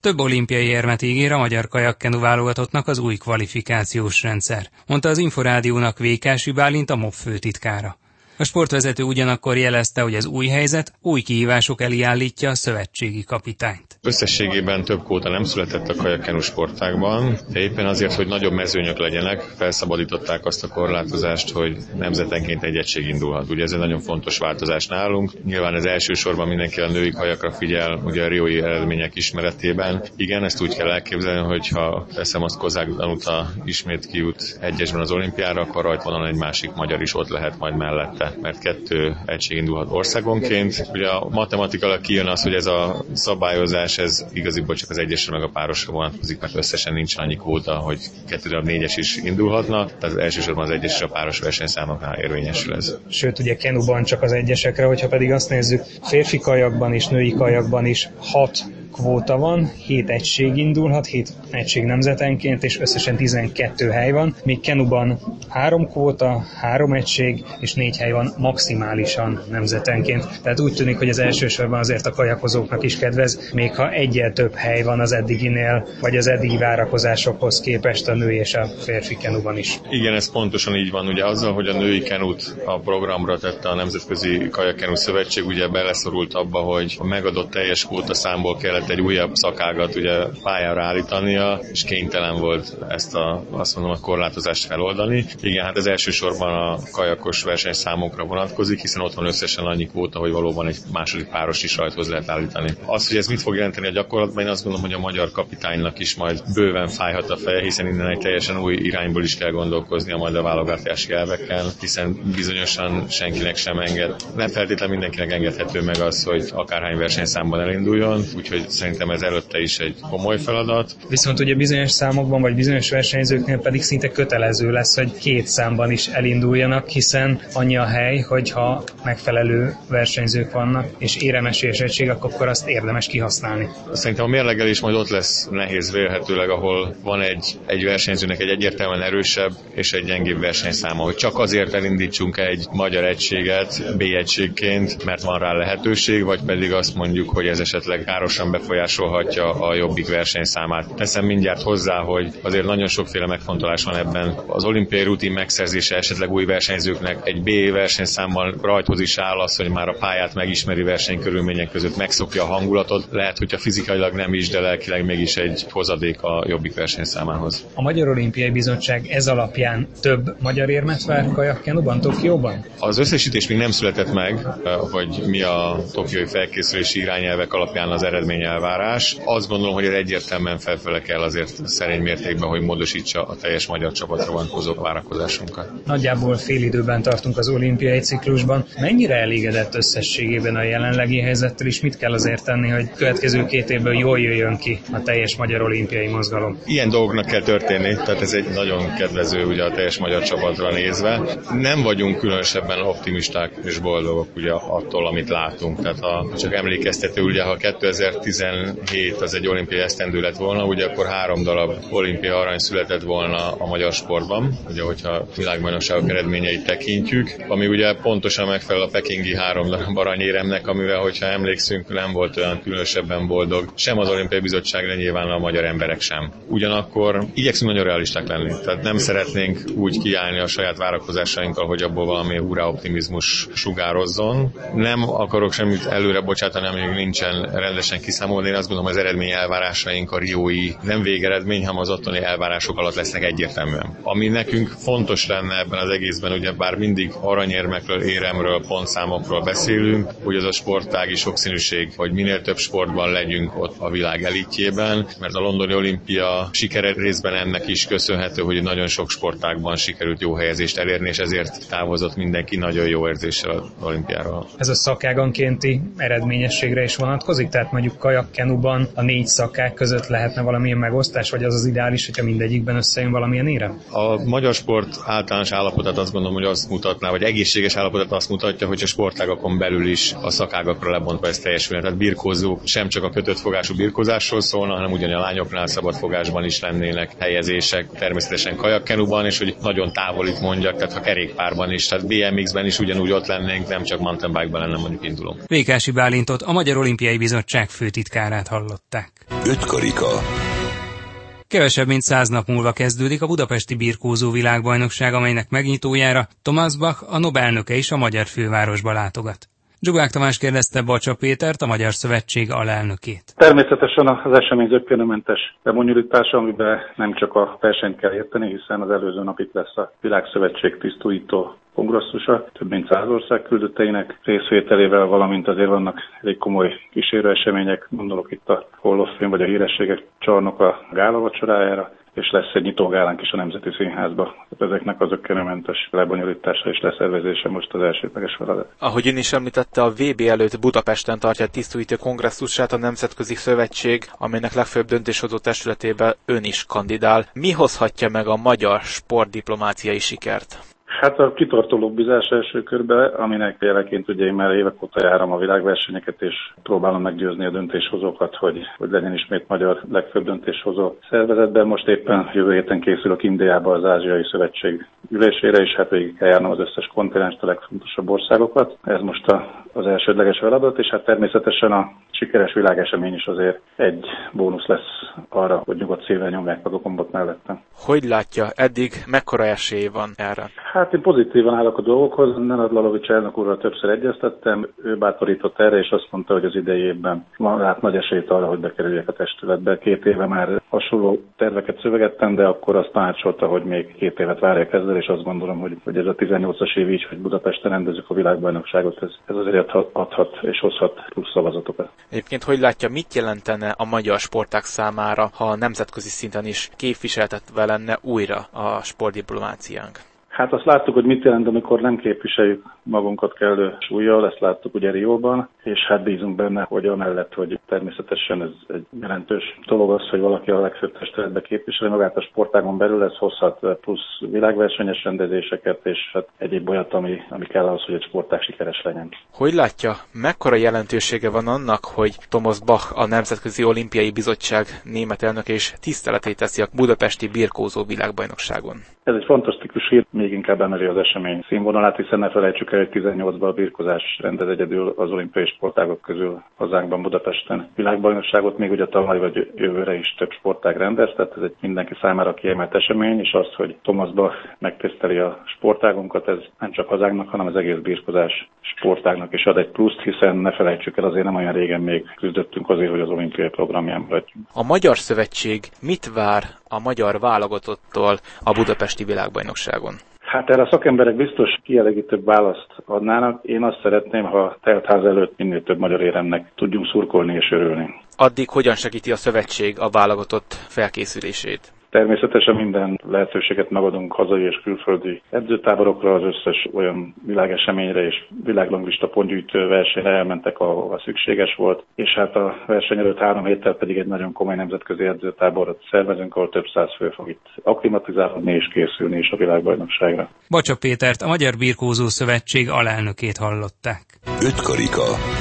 Több olimpiai érmet ígér a magyar kajakkenu válogatottnak az új kvalifikációs rendszer, mondta az Inforádiónak Vékási Bálint, a MOB főtitkára. A sportvezető ugyanakkor jelezte, hogy az új helyzet új kihívások elé állítja a szövetségi kapitányt. Összességében több kvóta nem született a kajakkenu sportágban, de éppen azért, hogy nagyobb mezőnyök legyenek, felszabadították azt a korlátozást, hogy nemzetenként egy egység indulhat. Ugye ez egy nagyon fontos változás nálunk. Nyilván ez elsősorban mindenki a női kajakra figyel, ugye a riói eredmények ismeretében. Igen, ezt úgy kell elképzelni, hogy ha teszem azt, Kozák Danuta ismét kijut egyesben az olimpiára, akkor rajtvonalon egy másik magyar is ott lehet majd mellette, mert 2 egység indulhat országonként. Ugye a matematikailag kijön az, hogy ez a szabályozás, ez igaziból csak az egyesre meg a párosra vonatkozik, mert összesen nincs annyi kvóta, hogy 2 darab 4-es is indulhatna, tehát elsősorban az egyes és a páros versenyszámoknál érvényesül ez. Sőt, ugye kenuban csak az egyesekre, hogyha pedig azt nézzük, férfi kajakban és női kajakban is 6 kvóta van, 7 egység indulhat, 7 egység nemzetenként, és összesen 12 hely van, míg kenuban 3 kvóta, 3 egység és 4 hely van maximálisan nemzetenként. Tehát úgy tűnik, hogy az elsősorban azért a kajakozóknak is kedvez, még ha egyel több hely van az eddiginél, vagy az eddigi várakozásokhoz képest a női és a férfi kenuban is. Igen, ez pontosan így van. Ugye azzal, hogy a női kenut a programra tette a Nemzetközi Kajakkenu Szövetség, ugye beleszorult abba, hogy a megadott teljes kvóta számból kellett egy újabb szakágat ugye pályára állítania, és kénytelen volt ezt a korlátozást feloldani. Igen, hát ez elsősorban a kajakos versenyszámokra vonatkozik, hiszen ott van összesen annyi kvóta, hogy valóban egy második páros is rajthoz lehet állítani. Az, hogy ez mit fog jelenteni a gyakorlatban, én azt gondolom, hogy a magyar kapitánynak is majd bőven fájhat a feje, hiszen innen egy teljesen új irányból is kell gondolkoznia majd a válogatási elvekkel, hiszen bizonyosan senkinek sem enged. Nem feltétlenül mindenkinek engedhető meg az, hogy akárhány versenyszámban elinduljon, úgyhogy szerintem ez előtte is egy komoly feladat. Viszont ugye bizonyos számokban vagy bizonyos versenyzőknél pedig szinte kötelező lesz, hogy 2 számban is elinduljanak, hiszen annyi a hely, hogyha megfelelő versenyzők vannak, és éremesélyes egység, akkor azt érdemes kihasználni. Szerintem a mérlegelés majd ott lesz nehéz vélhetőleg, ahol van egy versenyzőnek egy egyértelműen erősebb és egy gyengébb versenyszáma, hogy csak azért elindítsunk egy magyar egységet B egységként, mert van rá lehetőség, vagy pedig azt mondjuk, hogy ez esetleg károsan befolyásolhatja a jobbik versenyszámát. Teszem mindjárt hozzá, hogy azért nagyon sokféle megfontolás van ebben. Az olimpiai rutin megszerzése esetleg új versenyzőknek egy B versenyszámmal rajthoz is áll az, hogy már a pályát megismeri versenykörülmények között, megszokja a hangulatot. Lehet, hogyha fizikailag nem is, de lelkileg mégis egy hozadék a jobbik versenyszámához. A Magyar Olimpiai Bizottság ez alapján több magyar érmet vár kajakkenuban, Tokióban? Az összesítés még nem született meg, hogy mi a tokiói felkészülési irányelvek alapján az eredményelvárás. Azt gondolom, hogy ez egyértelműen felfele kell azért szerény mértékben, hogy módosítsa a teljes magyar csapatra vonatkozó várakozásunkat. Nagyjából fél időben tartunk az olimpiai ciklusban. Mennyire elégedett összességében a jelenlegi helyzettel, és mit kell azért tenni, hogy következő 2 évből jól jöjjön ki a teljes magyar olimpiai mozgalom? Ilyen dolgoknak kell történni, tehát ez egy nagyon kedvező ugye a teljes magyar csapatra nézve. Nem vagyunk különösebben optimisták és boldogok ugye attól, amit látunk. Tehát csak emlékeztető, ugye ha 2017 az egy olimpiai esztendő lett volna, ugye akkor 3 darab olimpiai arany született volna a magyar sportban, ugye hogyha világbajnokságok eredményeit tekintjük, ami ugye pontosan megfelel a pekingi 3 darab aranyéremnek, amivel, hogyha emlékszünk, nem volt olyan különösebben boldog sem az Olimpiai Bizottság, de nyilván a magyar emberek sem. Ugyanakkor igyekszünk nagyon realisták lenni, tehát nem szeretnénk úgy kiállni a saját várakozásainkkal, hogy abból valami hurrá optimizmus sugározzon. Nem akarok semmit előre bocsátani, amíg nincsen rendesen kiszámolni. Én azt gondolom, az eredmény elvárásaink a riói nem végeredmény, hanem az ottani elvárások alatt lesznek egyértelműen. Ami nekünk fontos lenne ebben az egészben, ugye bár mindig aranyérmekről, éremről, pontszámokról beszélünk, hogy az a sportági sokszínűség, hogy minél több sportban legyünk ott a világ elitjében, mert a londoni olimpia sikere részben ennek is köszönhető, hogy nagyon sok sportágban sikerült jó helyezést elérni, és ezért távozott mindenki nagyon jó érzéssel az olimpiáról. Ez a szakágankénti eredményességre is vonatkozik? Tehát mondjuk kajakkenuban a 4 szakák között lehetne valamilyen megosztás, vagy az az ideális, hogyha mindegyikben összejön valamilyen érem? A magyar sport általános állapotát azt gondolom, hogy azt mutatná, vagy egészséges állapotát azt mutatja, hogy a sportágakon belül is a szakágakra lebontva ez teljesülne. Tehát birkózók sem csak a kötött fogású birkózásról szólna, hanem ugyan a lányoknál szabad fogásban is lennének helyezések, természetesen kajakkenuban, és hogy nagyon távolít mondjak, tehát ha kerékpárban is, tehát BMX-ben is ugyanúgy ott lennénk, nem csak mountain bike-ban lenne mondjuk indulunk. Vékási Bálintot, a Magyar Olimpiai Bizottság főtitkára főtitkárát hallották. 5 karika. Kevesebb mint 100 nap múlva kezdődik a budapesti birkózó világbajnokság, amelynek megnyitójára Thomas Bach, a NOB elnöke is a magyar fővárosba látogat. Zsubák Tamás kérdezte Bacsa Pétert, a Magyar Szövetség alelnökét. Természetesen az esemény zökkenőmentes bebonyolítása, amiben nem csak a versenyt kell érteni, hiszen az előző nap itt lesz a Világszövetség tisztújító kongresszusa, több mint 100 ország küldötteinek részvételével, valamint azért vannak elég komoly kísérőesemények, gondolok itt a Hall of Fame vagy a hírességek csarnoka gála vacsorájára, és lesz egy nyitógálánk is a Nemzeti Színházba. Ezeknek az zökkenőmentes lebonyolítása és leszervezése most az elsődleges feladat. Ahogy ön is említette, a VB előtt Budapesten tartja a tisztújító kongresszusát a Nemzetközi Szövetség, amelynek legfőbb döntéshozó testületében ön is kandidál. Mi hozhatja meg a magyar sportdiplomáciai sikert? Hát a kitartó lobbizás első körben, aminek jeleként ugye én már évek óta járom a világversenyeket, és próbálom meggyőzni a döntéshozókat, hogy legyen ismét magyar legfőbb döntéshozó szervezetben. Most éppen jövő héten készülök Indiába az Ázsiai Szövetség ülésére, és hát végig kell járnom az összes kontinenst, a legfontosabb országokat. Ez most az elsődleges feladat, és hát természetesen a sikeres világesemény is azért egy bónusz lesz arra, hogy nyugodt szívvel nyomják meg a gombot mellettem. Hogy látja, eddig mekkora esély van erre? Hát én pozitívan állok a dolgokhoz. Nenad Lalovics elnök úrral többször egyeztettem, ő bátorított erre, és azt mondta, hogy az idei évben van hát nagy esélyt arra, hogy bekerüljek a testületbe. 2 éve már hasonló terveket szövegettem, de akkor azt tanácsolta, hogy még 2 évet várjak ezzel, és azt gondolom, hogy ez a 18-as év így, hogy Budapesten rendezzük a világbajnokságot, ez azért adhat és hozhat plusz szavazatokat. Egyébként hogy látja, mit jelentene a magyar sportág számára, ha nemzetközi szinten is képviseltetve lenne újra a sportdiplomáciánk? Hát azt láttuk, hogy mit jelent, amikor nem képviseljük magunkat kellő súllyal, ezt láttuk ugye Rióban, és hát bízunk benne, hogy amellett, hogy természetesen ez egy jelentős dolog az, hogy valaki a legfőbb testületbe képviseli magát a sportágon belül, ez hozhat plusz világversenyes rendezéseket, és hát egyéb olyat, ami kell ahhoz, hogy egy sportág sikeres legyen. Hogy látja, mekkora jelentősége van annak, hogy Thomas Bach, a Nemzetközi Olimpiai Bizottság német elnöke is tiszteletét teszi a budapesti birkózó világbajnokságon? Ez egy fantasztikus hír, még inkább emeli az esemény színvonalát, hiszen ne felejtsük el, hogy 18-ban a birkózás rendez egyedül az olimpiai sportágok közül hazánkban Budapesten világbajnokságot, még ugye tavaly vagy jövőre is több sportág rendez, tehát ez egy mindenki számára kiemelt esemény, és az, hogy Thomas Bach megtiszteli a sportágunkat, ez nem csak hazánknak, hanem az egész birkózás sportágnak is ad egy pluszt, hiszen ne felejtsük el, azért nem olyan régen még küzdöttünk azért, hogy az olimpiai programján maradjunk. A Magyar Szövetség mit vár a magyar válogatottól a budapesti világbajnokságon? Hát erre a szakemberek biztos kielégítőbb választ adnának. Én azt szeretném, ha teltház előtt minél több magyar éremnek tudjunk szurkolni és örülni. Addig hogyan segíti a szövetség a válogatott felkészülését? Természetesen minden lehetőséget megadunk hazai és külföldi edzőtáborokra, az összes olyan világeseményre és világranglista pontgyűjtő versenyre elmentek, ahova szükséges volt, és hát a verseny előtt 3 héttel pedig egy nagyon komoly nemzetközi edzőtáborot szervezünk, ahol több 100 fő fog itt akklimatizálódni és készülni is a világbajnokságra. Bacsa Pétert, a Magyar Birkózó Szövetség alelnökét hallották. 5 karika.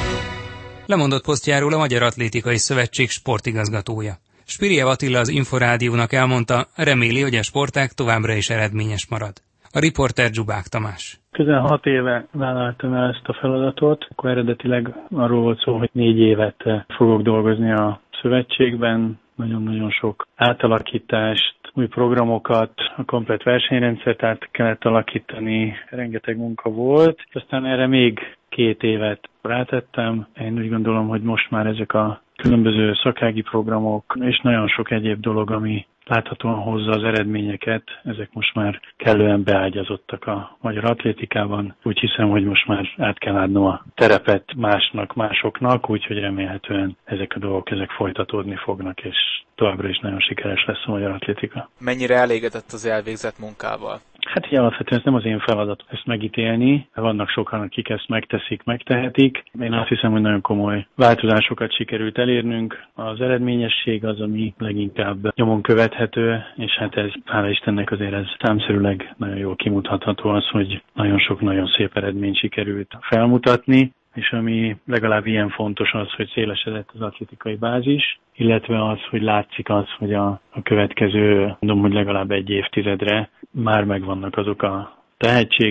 Lemondott posztjáról a Magyar Atlétikai Szövetség sportigazgatója. Spiriev Attila az Inforádiónak elmondta, reméli, hogy a sportág továbbra is eredményes marad. A riporter Zsubák Tamás. Közel 6 éve vállaltam el ezt a feladatot, akkor eredetileg arról volt szó, hogy 4 évet fogok dolgozni a szövetségben, nagyon-nagyon sok átalakítást, új programokat, a komplett versenyrendszert át kellett alakítani, rengeteg munka volt, aztán erre még 2 évet rátettem. Én úgy gondolom, hogy most már ezek a különböző szakági programok és nagyon sok egyéb dolog, ami láthatóan hozza az eredményeket, ezek most már kellően beágyazottak a magyar atlétikában. Úgy hiszem, hogy most már át kell adnom a terepet másoknak, úgyhogy remélhetően ezek a dolgok folytatódni fognak, és továbbra is nagyon sikeres lesz a magyar atlétika. Mennyire elégedett az elvégzett munkával? Hát így alapvetően ez nem az én feladatom ezt megítélni. Vannak sokan, akik ezt megteszik, megtehetik. Én azt hiszem, hogy nagyon komoly változásokat sikerült elérnünk. Az eredményesség az, ami leginkább nyomon követhető, és hát ez, hála Istennek azért ez számszerűleg nagyon jól kimutatható az, hogy nagyon sok nagyon szép eredményt sikerült felmutatni, és ami legalább ilyen fontos az, hogy szélesedett az atlétikai bázis, illetve az, hogy látszik az, hogy a következő, mondom, hogy legalább 1 évtizedre már megvannak azok a tehetségek,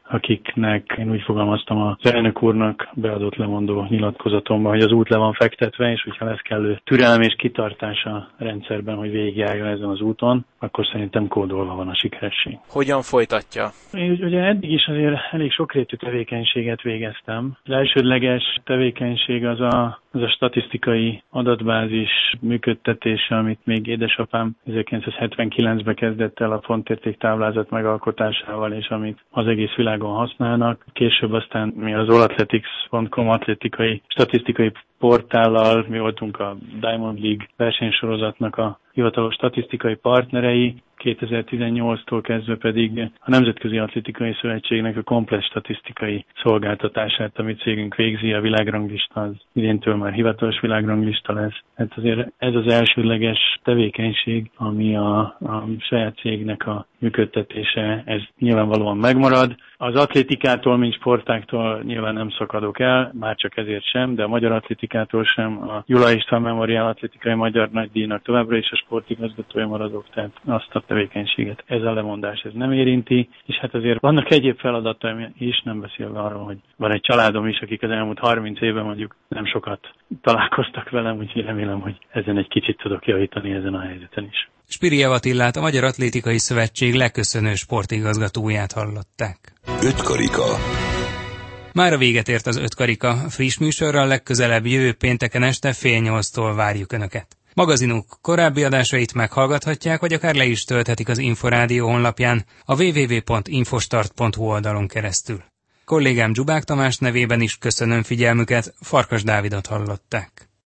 akiknek én úgy fogalmaztam az elnök úrnak beadott lemondó nyilatkozatomban, hogy az út le van fektetve, és hogyha lesz kellő türelem és kitartás a rendszerben, hogy végigjárjon ezen az úton, akkor szerintem kódolva van a sikeresség. Hogyan folytatja? Én ugye eddig is azért elég sokrétű tevékenységet végeztem. Az elsődleges tevékenység az a statisztikai adatbázis működtetése, amit még édesapám 1979-ben kezdett el a pontértéktáblázat megalkotásával, és amit az egész világon használnak. Később aztán mi az allathletics.com atlétikai statisztikai portállal, mi voltunk a Diamond League versenysorozatnak a hivatalos statisztikai partnerei, 2018-tól kezdve pedig a Nemzetközi Atlétikai Szövetségnek a komplett statisztikai szolgáltatását, amit cégünk végzi, a világranglista, az idéntől már hivatalos világranglista lesz. Hát azért ez az elsődleges tevékenység, ami a saját cégnek a működtetése, ez nyilvánvalóan megmarad. Az atlétikától, mint sportáktól nyilván nem szakadok el, már csak ezért sem, de a magyar atlétikától sem. A Gyula István Memorial Atlétikai Magyar Nagydíjnak továbbra is a sportigazgatója maradok, tehát azt a tevékenységet ez a lemondás ez nem érinti, és hát azért vannak egyéb feladataim is, nem beszélve arról, hogy van egy családom is, akik az elmúlt 30 évben mondjuk nem sokat találkoztak velem, úgyhogy remélem, hogy ezen egy kicsit tudok javítani ezen a helyzeten is. Spiriev Attilát, a Magyar Atlétikai Szövetség leköszönő sportigazgatóját hallották. Ötkarika. Mára véget ért az Ötkarika. Friss műsorral legközelebb jövő pénteken este 7:30-tól várjuk Önöket. Magazinunk korábbi adásait meghallgathatják, vagy akár le is tölthetik az Inforádió honlapján a www.infostart.hu oldalon keresztül. Kollégám Dzsubák Tamás nevében is köszönöm figyelmüket, Farkas Dávidot hallották.